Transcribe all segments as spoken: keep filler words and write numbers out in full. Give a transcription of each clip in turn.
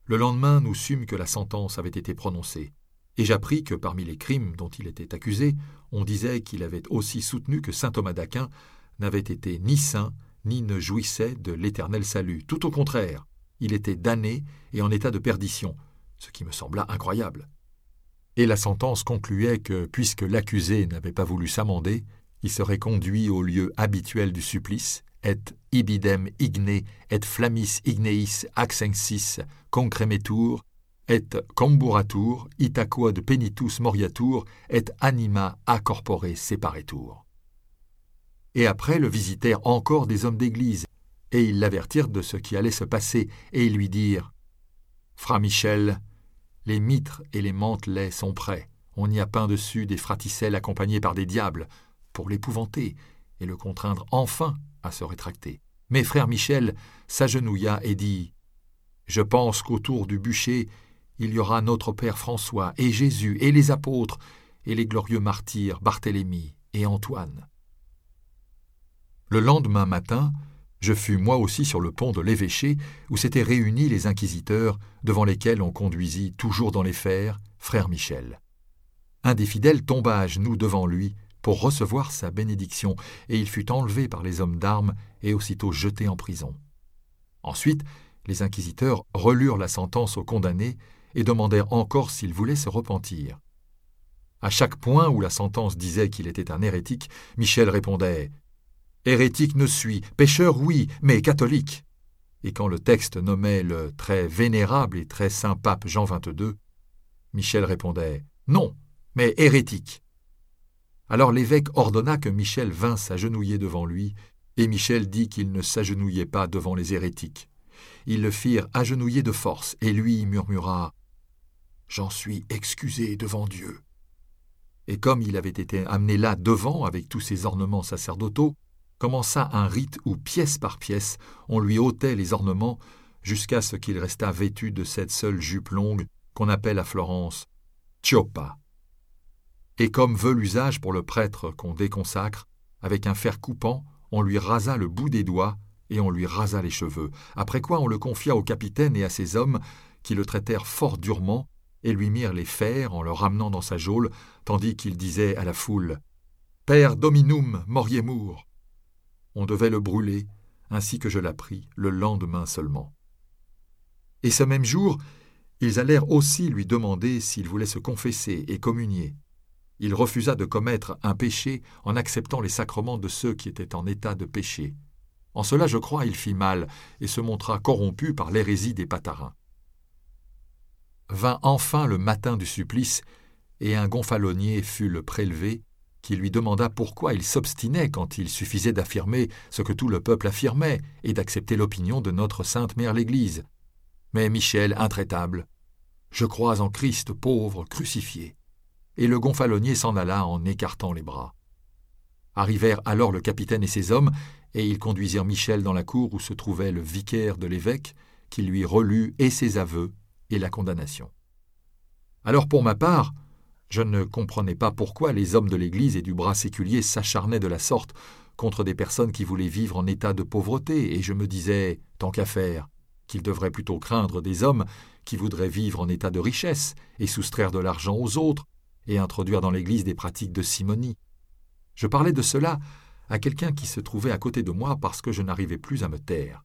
Le lendemain, nous sûmes que la sentence avait été prononcée, et j'appris que parmi les crimes dont il était accusé, on disait qu'il avait aussi soutenu que saint Thomas d'Aquin n'avait été ni saint, ni ne jouissait de l'éternel salut. Tout au contraire, il était damné et en état de perdition, ce qui me sembla incroyable. Et la sentence concluait que, puisque l'accusé n'avait pas voulu s'amender, il serait conduit au lieu habituel du supplice, et ibidem igne et flammis igneis accensis concremetur, et comburatur, ita quod penitus moriatur, et anima a corpore separetur. Et après le visitèrent encore des hommes d'église, et ils l'avertirent de ce qui allait se passer, et ils lui dirent « Fra Michel, les mitres et les mantelets sont prêts, on y a peint dessus des fraticelles accompagnés par des diables, pour l'épouvanter et le contraindre enfin à se rétracter. Mais frère Michel s'agenouilla et dit « Je pense qu'autour du bûcher, il y aura notre Père François et Jésus et les apôtres et les glorieux martyrs Barthélemy et Antoine. » Le lendemain matin, je fus moi aussi sur le pont de l'évêché où s'étaient réunis les inquisiteurs devant lesquels on conduisit, toujours dans les fers, frère Michel. Un des fidèles tomba à genoux devant lui pour recevoir sa bénédiction, et il fut enlevé par les hommes d'armes et aussitôt jeté en prison. Ensuite, les inquisiteurs relurent la sentence au condamné et demandèrent encore s'il voulait se repentir. À chaque point où la sentence disait qu'il était un hérétique, Michel répondait « Hérétique ne suis, pécheur oui, mais catholique ». Et quand le texte nommait le très vénérable et très saint pape Jean vingt-deux, Michel répondait « Non, mais hérétique ». Alors l'évêque ordonna que Michel vînt s'agenouiller devant lui, et Michel dit qu'il ne s'agenouillait pas devant les hérétiques. Ils le firent agenouiller de force, et lui murmura « J'en suis excusé devant Dieu ». Et comme il avait été amené là devant avec tous ses ornements sacerdotaux, commença un rite où, pièce par pièce, on lui ôtait les ornements jusqu'à ce qu'il restât vêtu de cette seule jupe longue qu'on appelle à Florence « Cioppa ». Et comme veut l'usage pour le prêtre qu'on déconsacre, avec un fer coupant, on lui rasa le bout des doigts et on lui rasa les cheveux, après quoi on le confia au capitaine et à ses hommes qui le traitèrent fort durement et lui mirent les fers en le ramenant dans sa geôle, tandis qu'il disait à la foule « Per dominum moriemur ». On devait le brûler, ainsi que je l'appris, le lendemain seulement. Et ce même jour, ils allèrent aussi lui demander s'il voulait se confesser et communier. Il refusa de commettre un péché en acceptant les sacrements de ceux qui étaient en état de péché. En cela, je crois, il fit mal et se montra corrompu par l'hérésie des Patharins. Vint enfin le matin du supplice, et un gonfalonier fut le prélevé, qui lui demanda pourquoi il s'obstinait quand il suffisait d'affirmer ce que tout le peuple affirmait et d'accepter l'opinion de notre sainte mère l'Église. Mais Michel, intraitable, « Je crois en Christ pauvre, crucifié ». Et le gonfalonier s'en alla en écartant les bras. Arrivèrent alors le capitaine et ses hommes, et ils conduisirent Michel dans la cour où se trouvait le vicaire de l'évêque, qui lui relut et ses aveux et la condamnation. Alors pour ma part, je ne comprenais pas pourquoi les hommes de l'Église et du bras séculier s'acharnaient de la sorte contre des personnes qui voulaient vivre en état de pauvreté, et je me disais, tant qu'à faire, qu'ils devraient plutôt craindre des hommes qui voudraient vivre en état de richesse et soustraire de l'argent aux autres, et introduire dans l'Église des pratiques de simonie. Je parlais de cela à quelqu'un qui se trouvait à côté de moi parce que je n'arrivais plus à me taire.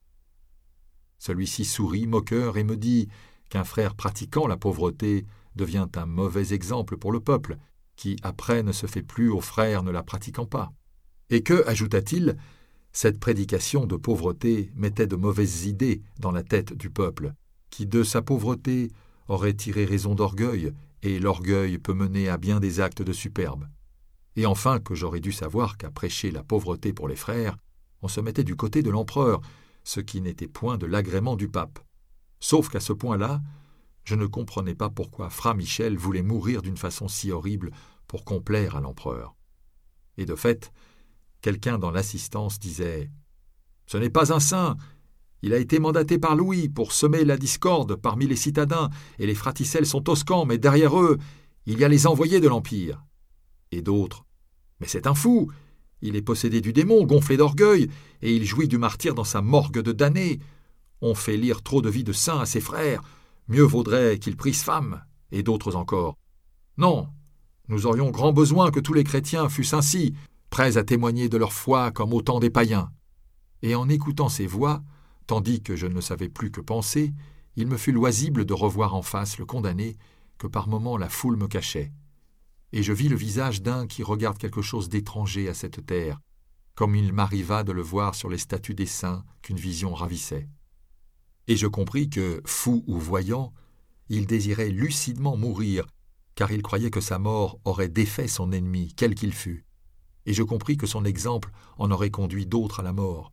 Celui-ci sourit, moqueur, et me dit qu'un frère pratiquant la pauvreté devient un mauvais exemple pour le peuple, qui après ne se fait plus aux frères ne la pratiquant pas. Et que, ajouta-t-il, cette prédication de pauvreté mettait de mauvaises idées dans la tête du peuple, qui de sa pauvreté aurait tiré raison d'orgueil, et l'orgueil peut mener à bien des actes de superbe. Et enfin que j'aurais dû savoir qu'à prêcher la pauvreté pour les frères, on se mettait du côté de l'empereur, ce qui n'était point de l'agrément du pape. Sauf qu'à ce point-là, je ne comprenais pas pourquoi Fra Michel voulait mourir d'une façon si horrible pour complaire à l'empereur. Et de fait, quelqu'un dans l'assistance disait « Ce n'est pas un saint. Il a été mandaté par Louis pour semer la discorde parmi les citadins, et les fraticelles sont toscans, mais derrière eux, il y a les envoyés de l'Empire. » Et d'autres « Mais c'est un fou. Il est possédé du démon, gonflé d'orgueil, et il jouit du martyre dans sa morgue de damnés. On fait lire trop de vies de saints à ses frères, mieux vaudrait qu'ils prissent femme, et d'autres encore. Non, nous aurions grand besoin que tous les chrétiens fussent ainsi, prêts à témoigner de leur foi comme au temps des païens. Et en écoutant ces voix, tandis que je ne savais plus que penser, il me fut loisible de revoir en face le condamné que par moments la foule me cachait. Et je vis le visage d'un qui regarde quelque chose d'étranger à cette terre, comme il m'arriva de le voir sur les statues des saints qu'une vision ravissait. Et je compris que, fou ou voyant, il désirait lucidement mourir, car il croyait que sa mort aurait défait son ennemi, quel qu'il fût. Et je compris que son exemple en aurait conduit d'autres à la mort.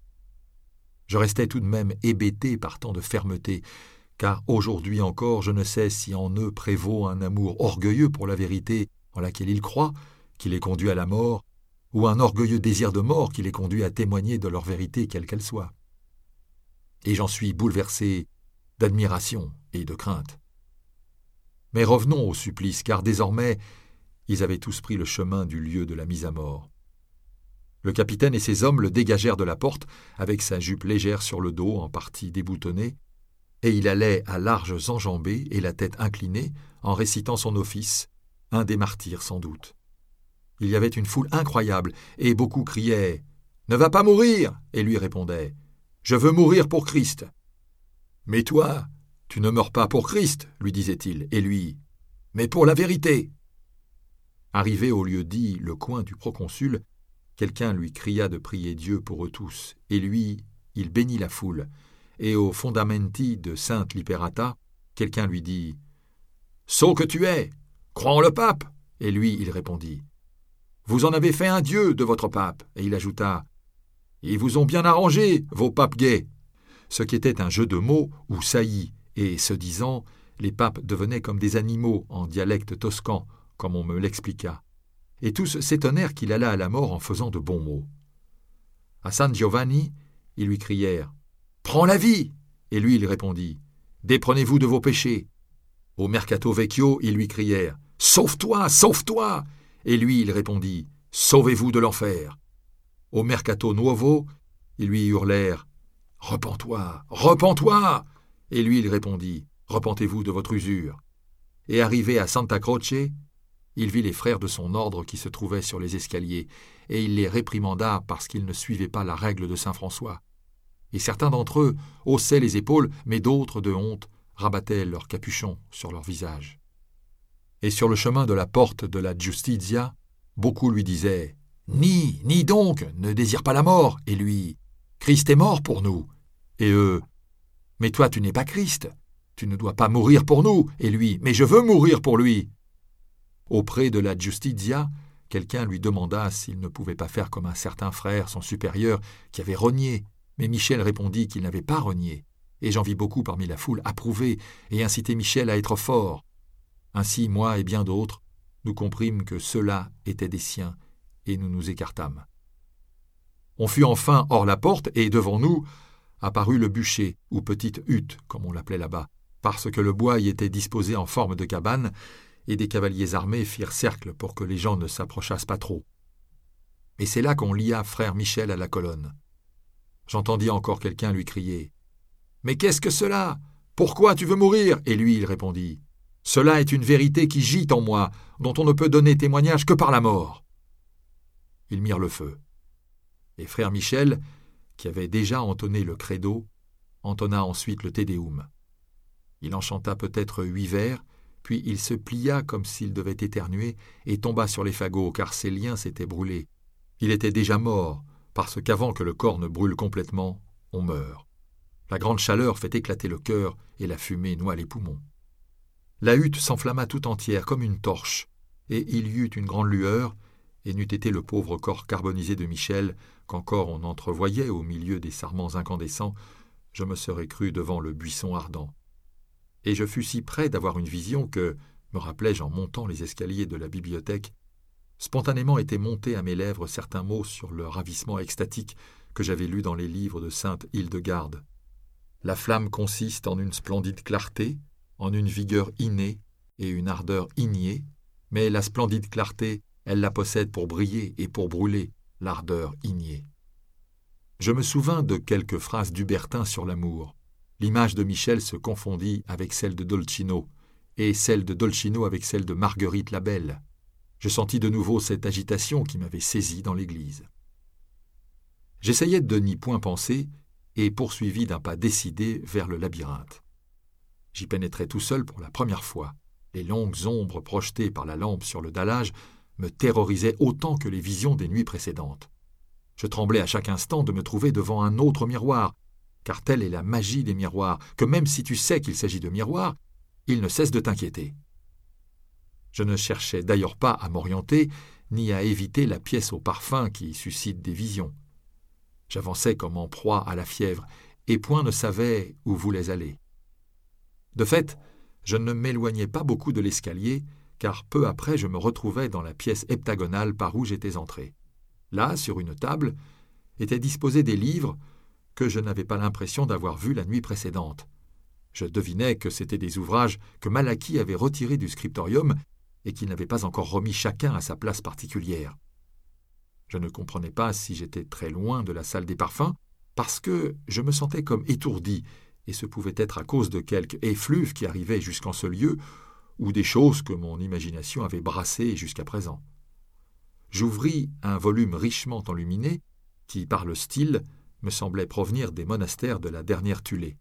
Je restais tout de même hébété par tant de fermeté, car aujourd'hui encore je ne sais si en eux prévaut un amour orgueilleux pour la vérité en laquelle ils croient, qui les conduit à la mort, ou un orgueilleux désir de mort qui les conduit à témoigner de leur vérité quelle qu'elle soit. Et j'en suis bouleversé d'admiration et de crainte. Mais revenons au supplice, car désormais ils avaient tous pris le chemin du lieu de la mise à mort. Le capitaine et ses hommes le dégagèrent de la porte, avec sa jupe légère sur le dos, en partie déboutonnée, et il allait à larges enjambées et la tête inclinée, en récitant son office, un des martyrs sans doute. Il y avait une foule incroyable, et beaucoup criaient « Ne va pas mourir !» et lui répondaient « Je veux mourir pour Christ !»« Mais toi, tu ne meurs pas pour Christ !» lui disait-il, et lui « Mais pour la vérité !» Arrivé au lieu dit, le coin du proconsul, quelqu'un lui cria de prier Dieu pour eux tous, et lui, il bénit la foule, et au fondamenti de Sainte Liberata, quelqu'un lui dit « Sot que tu es, crois en le pape !» Et lui, il répondit « Vous en avez fait un dieu de votre pape !» Et il ajouta « Ils vous ont bien arrangé, vos papes gays !» Ce qui était un jeu de mots ou saillie, et ce disant, les papes devenaient comme des animaux en dialecte toscan, comme on me l'expliqua. Et tous s'étonnèrent qu'il allât à la mort en faisant de bons mots. À San Giovanni, ils lui crièrent « Prends la vie !» Et lui, il répondit « Déprenez-vous de vos péchés !» Au Mercato Vecchio, ils lui crièrent « Sauve-toi, sauve-toi !» Et lui, il répondit « Sauvez-vous de l'enfer !» Au Mercato Nuovo, ils lui hurlèrent « Repens-toi, repens-toi !» Et lui, il répondit « Repentez-vous de votre usure !» Et arrivé à Santa Croce, il vit les frères de son ordre qui se trouvaient sur les escaliers, et il les réprimanda parce qu'ils ne suivaient pas la règle de saint François. Et certains d'entre eux haussaient les épaules, mais d'autres, de honte, rabattaient leurs capuchons sur leur visage. Et sur le chemin de la porte de la Giustizia, beaucoup lui disaient « Nie, nie donc, ne désire pas la mort !» Et lui « Christ est mort pour nous !» Et eux « Mais toi tu n'es pas Christ, tu ne dois pas mourir pour nous !» Et lui « Mais je veux mourir pour lui !» Auprès de la Giustizia, quelqu'un lui demanda s'il ne pouvait pas faire comme un certain frère, son supérieur, qui avait renié, mais Michel répondit qu'il n'avait pas renié, et j'en vis beaucoup parmi la foule approuver et inciter Michel à être fort. Ainsi, moi et bien d'autres, nous comprîmes que ceux-là étaient des siens, et nous nous écartâmes. On fut enfin hors la porte, et devant nous apparut le bûcher, ou petite hutte, comme on l'appelait là-bas, parce que le bois y était disposé en forme de cabane, et des cavaliers armés firent cercle pour que les gens ne s'approchassent pas trop. Et c'est là qu'on lia frère Michel à la colonne. J'entendis encore quelqu'un lui crier « Mais qu'est-ce que cela ? Pourquoi tu veux mourir ?» Et lui, il répondit « Cela est une vérité qui gît en moi, dont on ne peut donner témoignage que par la mort. » Ils mirent le feu. Et frère Michel, qui avait déjà entonné le credo, entonna ensuite le Te Deum. Il en chanta peut-être huit vers, puis il se plia comme s'il devait éternuer et tomba sur les fagots, car ses liens s'étaient brûlés. Il était déjà mort, parce qu'avant que le corps ne brûle complètement, on meurt. La grande chaleur fait éclater le cœur et la fumée noie les poumons. La hutte s'enflamma tout entière comme une torche, et il y eut une grande lueur, et n'eût été le pauvre corps carbonisé de Michel qu'encore on entrevoyait au milieu des sarments incandescents, je me serais cru devant le buisson ardent. Et je fus si près d'avoir une vision que, me rappelai-je en montant les escaliers de la bibliothèque, spontanément étaient montés à mes lèvres certains mots sur le ravissement extatique que j'avais lu dans les livres de sainte Hildegarde. La flamme consiste en une splendide clarté, en une vigueur innée et une ardeur ignée, mais la splendide clarté, elle la possède pour briller et pour brûler, l'ardeur ignée. Je me souvins de quelques phrases d'Hubertin sur l'amour. L'image de Michel se confondit avec celle de Dolcino, et celle de Dolcino avec celle de Marguerite la Belle. Je sentis de nouveau cette agitation qui m'avait saisi dans l'église. J'essayais de n'y point penser et poursuivis d'un pas décidé vers le labyrinthe. J'y pénétrais tout seul pour la première fois. Les longues ombres projetées par la lampe sur le dallage me terrorisaient autant que les visions des nuits précédentes. Je tremblais à chaque instant de me trouver devant un autre miroir, car telle est la magie des miroirs, que même si tu sais qu'il s'agit de miroirs, ils ne cessent de t'inquiéter. Je ne cherchais d'ailleurs pas à m'orienter, ni à éviter la pièce au parfum qui suscite des visions. J'avançais comme en proie à la fièvre, et point ne savait où voulais aller. De fait, je ne m'éloignais pas beaucoup de l'escalier, car peu après je me retrouvais dans la pièce heptagonale par où j'étais entré. Là, sur une table, étaient disposés des livres que je n'avais pas l'impression d'avoir vus la nuit précédente. Je devinais que c'étaient des ouvrages que Malachie avait retirés du scriptorium et qu'il n'avait pas encore remis chacun à sa place particulière. Je ne comprenais pas si j'étais très loin de la salle des parfums, parce que je me sentais comme étourdi, et ce pouvait être à cause de quelque effluve qui arrivait jusqu'en ce lieu, ou des choses que mon imagination avait brassées jusqu'à présent. J'ouvris un volume richement enluminé, qui, par le style, me semblait provenir des monastères de la dernière Thulé.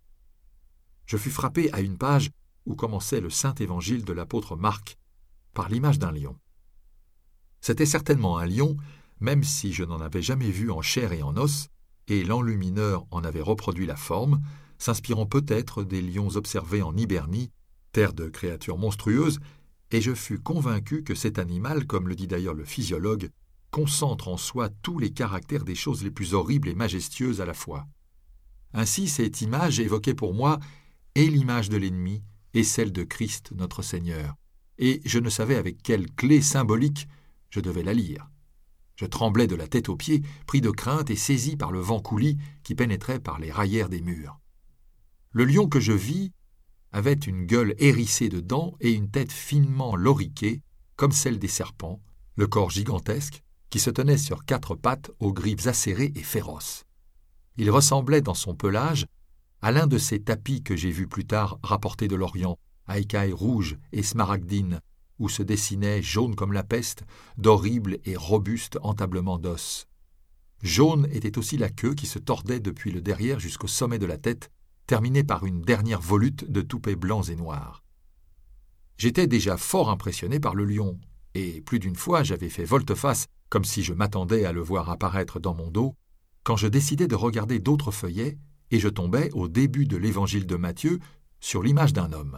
Je fus frappé à une page où commençait le saint évangile de l'apôtre Marc, par l'image d'un lion. C'était certainement un lion, même si je n'en avais jamais vu en chair et en os, et l'enlumineur en avait reproduit la forme, s'inspirant peut-être des lions observés en Hibernie, terre de créatures monstrueuses, et je fus convaincu que cet animal, comme le dit d'ailleurs le physiologue, concentre en soi tous les caractères des choses les plus horribles et majestueuses à la fois. Ainsi, cette image évoquait pour moi et l'image de l'ennemi et celle de Christ notre Seigneur, et je ne savais avec quelle clé symbolique je devais la lire. Je tremblais de la tête aux pieds, pris de crainte et saisi par le vent coulis qui pénétrait par les raillères des murs. Le lion que je vis avait une gueule hérissée de dents et une tête finement loriquée, comme celle des serpents, le corps gigantesque, qui se tenait sur quatre pattes aux griffes acérées et féroces. Il ressemblait dans son pelage à l'un de ces tapis que j'ai vus plus tard rapportés de l'Orient, à écailles rouges et smaragdines, où se dessinaient, jaunes comme la peste, d'horribles et robustes entablements d'os. Jaune était aussi la queue qui se tordait depuis le derrière jusqu'au sommet de la tête, terminée par une dernière volute de toupets blancs et noirs. J'étais déjà fort impressionné par le lion, et plus d'une fois j'avais fait volte-face, comme si je m'attendais à le voir apparaître dans mon dos, quand je décidai de regarder d'autres feuillets, et je tombais, au début de l'évangile de Matthieu, sur l'image d'un homme.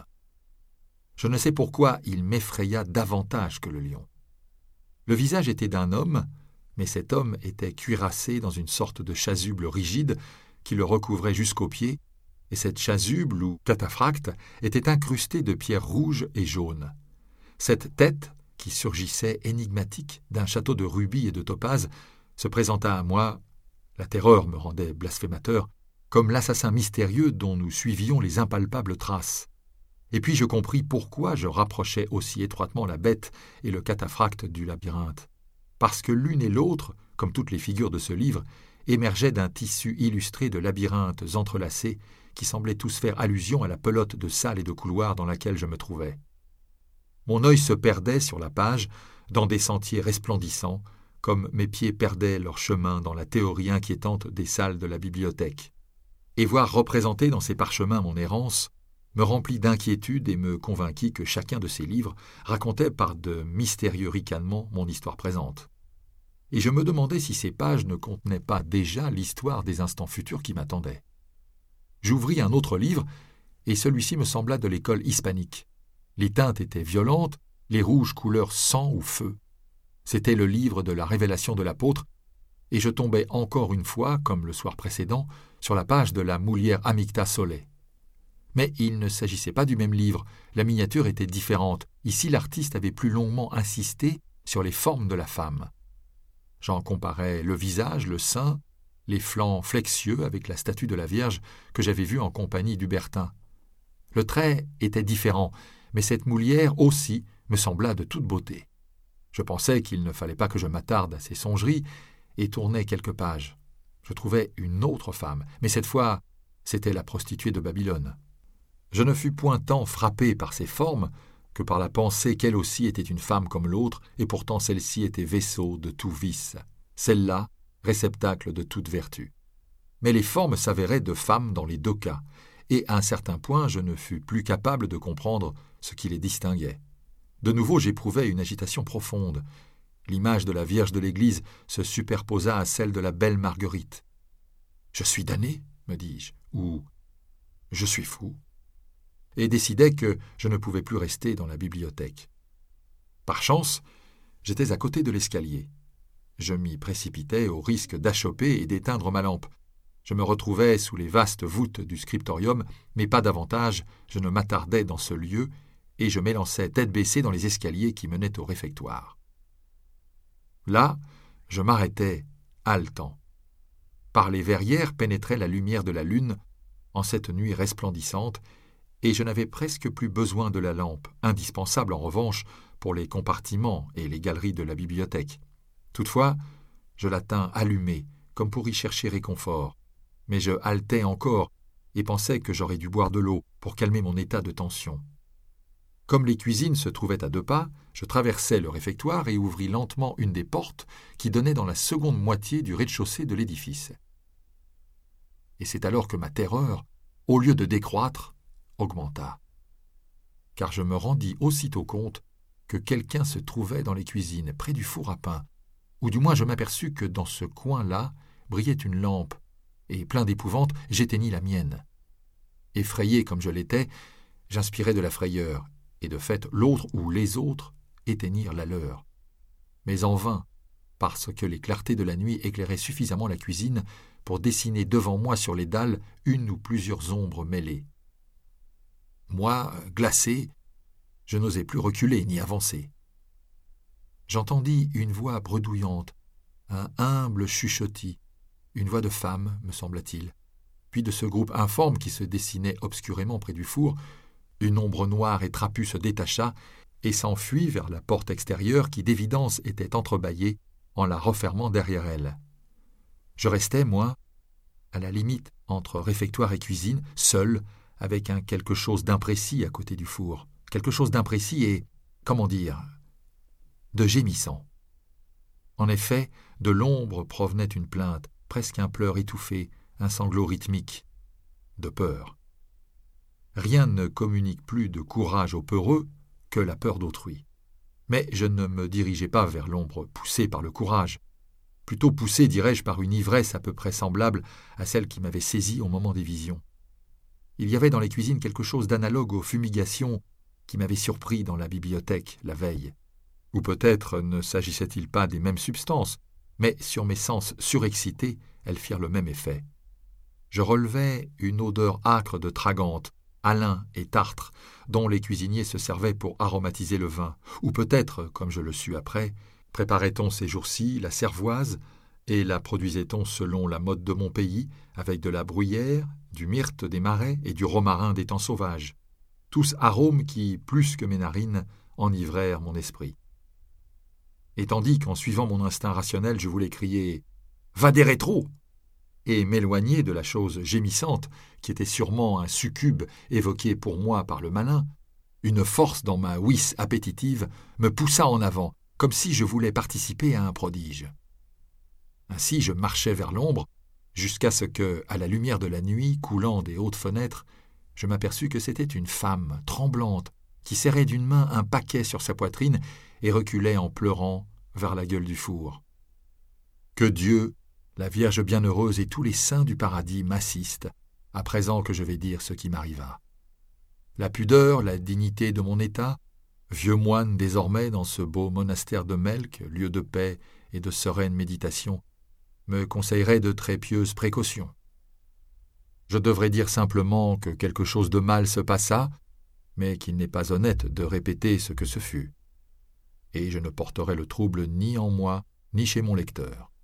Je ne sais pourquoi il m'effraya davantage que le lion. Le visage était d'un homme, mais cet homme était cuirassé dans une sorte de chasuble rigide qui le recouvrait jusqu'aux pieds, et cette chasuble ou cataphracte était incrustée de pierres rouges et jaunes. Cette tête, qui surgissait énigmatique d'un château de rubis et de topazes, se présenta à moi, la terreur me rendait blasphémateur, comme l'assassin mystérieux dont nous suivions les impalpables traces. Et puis je compris pourquoi je rapprochais aussi étroitement la bête et le cataphracte du labyrinthe. Parce que l'une et l'autre, comme toutes les figures de ce livre, émergeaient d'un tissu illustré de labyrinthes entrelacés qui semblaient tous faire allusion à la pelote de salles et de couloirs dans laquelle je me trouvais. Mon œil se perdait sur la page dans des sentiers resplendissants, comme mes pieds perdaient leur chemin dans la théorie inquiétante des salles de la bibliothèque. Et voir représenter dans ces parchemins mon errance me remplit d'inquiétude et me convainquit que chacun de ces livres racontait par de mystérieux ricanements mon histoire présente. Et je me demandais si ces pages ne contenaient pas déjà l'histoire des instants futurs qui m'attendaient. J'ouvris un autre livre, et celui-ci me sembla de l'école hispanique. Les teintes étaient violentes, les rouges couleur sang ou feu. C'était le livre de la révélation de l'apôtre, et je tombais encore une fois, comme le soir précédent, sur la page de la Moulière Amicta Solae. Mais il ne s'agissait pas du même livre, la miniature était différente. Ici, l'artiste avait plus longuement insisté sur les formes de la femme. J'en comparais le visage, le sein, les flancs flexieux avec la statue de la Vierge que j'avais vue en compagnie d'Hubertin. Le trait était différent, mais cette Moulière aussi me sembla de toute beauté. Je pensais qu'il ne fallait pas que je m'attarde à ces songeries et tournai quelques pages. Je trouvai une autre femme, mais cette fois, C'était la prostituée de Babylone. Je ne fus point tant frappé par ses formes que par la pensée qu'elle aussi était une femme comme l'autre, et pourtant celle-ci était vaisseau de tout vice, celle-là réceptacle de toute vertu. Mais les formes s'avéraient de femmes dans les deux cas, et à un certain point je ne fus plus capable de comprendre ce qui les distinguait. De nouveau j'éprouvais une agitation profonde. L'image de la Vierge de l'Église se superposa à celle de la belle Marguerite. « Je suis damné » me dis-je, ou « je suis fou » et décidai que je ne pouvais plus rester dans la bibliothèque. Par chance, j'étais à côté de l'escalier. Je m'y précipitai au risque d'achoper et d'éteindre ma lampe. Je me retrouvais sous les vastes voûtes du scriptorium, mais pas davantage, je ne m'attardais dans ce lieu, et je m'élançai tête baissée dans les escaliers qui menaient au réfectoire. Là, je m'arrêtai, haletant. Par les verrières pénétrait la lumière de la lune, en cette nuit resplendissante, et je n'avais presque plus besoin de la lampe, indispensable en revanche pour les compartiments et les galeries de la bibliothèque. Toutefois, je la tins allumée, comme pour y chercher réconfort, mais je haletais encore et pensais que j'aurais dû boire de l'eau pour calmer mon état de tension. Comme les cuisines se trouvaient à deux pas, je traversai le réfectoire et ouvris lentement une des portes qui donnait dans la seconde moitié du rez-de-chaussée de l'édifice. Et c'est alors que ma terreur, au lieu de décroître, augmenta. Car je me rendis aussitôt compte que quelqu'un se trouvait dans les cuisines, près du four à pain, ou du moins je m'aperçus que dans ce coin-là brillait une lampe, et plein d'épouvante, j'éteignis la mienne. Effrayé comme je l'étais, j'inspirais de la frayeur, et de fait l'autre ou les autres éteignirent la leur. Mais en vain, parce que les clartés de la nuit éclairaient suffisamment la cuisine pour dessiner devant moi sur les dalles une ou plusieurs ombres mêlées. Moi, glacé, je n'osais plus reculer ni avancer. J'entendis une voix bredouillante, un humble chuchotis, une voix de femme, me sembla-t-il. Puis de ce groupe informe qui se dessinait obscurément près du four, une ombre noire et trapue se détacha et s'enfuit vers la porte extérieure qui d'évidence était entrebâillée en la refermant derrière elle. Je restais, moi, à la limite entre réfectoire et cuisine, seul, avec un quelque chose d'imprécis à côté du four, quelque chose d'imprécis et, comment dire, de gémissant. En effet, de l'ombre provenait une plainte, presque un pleur étouffé, un sanglot rythmique, de peur. Rien ne communique plus de courage aux peureux que la peur d'autrui. Mais je ne me dirigeais pas vers l'ombre poussée par le courage, plutôt poussée, dirais-je, par une ivresse à peu près semblable à celle qui m'avait saisi au moment des visions. Il y avait dans les cuisines quelque chose d'analogue aux fumigations qui m'avaient surpris dans la bibliothèque la veille. Ou peut-être ne s'agissait-il pas des mêmes substances, mais sur mes sens surexcités, elles firent le même effet. Je relevais une odeur âcre de tragante, alun et tartre, dont les cuisiniers se servaient pour aromatiser le vin, ou peut-être, comme je le sus après, préparait-on ces jours-ci la cervoise et la produisait-on selon la mode de mon pays, avec de la bruyère, du myrte des marais et du romarin des temps sauvages, tous arômes qui, plus que mes narines, enivrèrent mon esprit. Et tandis qu'en suivant mon instinct rationnel, je voulais crier « Va des rétros !» et m'éloigner de la chose gémissante, qui était sûrement un succube évoqué pour moi par le malin, une force dans ma ouïe appétitive me poussa en avant, comme si je voulais participer à un prodige. Ainsi je marchais vers l'ombre, jusqu'à ce que, à la lumière de la nuit coulant des hautes fenêtres, je m'aperçus que c'était une femme tremblante qui serrait d'une main un paquet sur sa poitrine et reculait en pleurant vers la gueule du four. Que Dieu, la Vierge bienheureuse et tous les saints du paradis m'assistent, à présent que je vais dire ce qui m'arriva. La pudeur, la dignité de mon état, vieux moine désormais dans ce beau monastère de Melk, lieu de paix et de sereine méditation, me conseillerait de très pieuses précautions. Je devrais dire simplement que quelque chose de mal se passa, mais qu'il n'est pas honnête de répéter ce que ce fut. Et je ne porterai le trouble ni en moi, ni chez mon lecteur.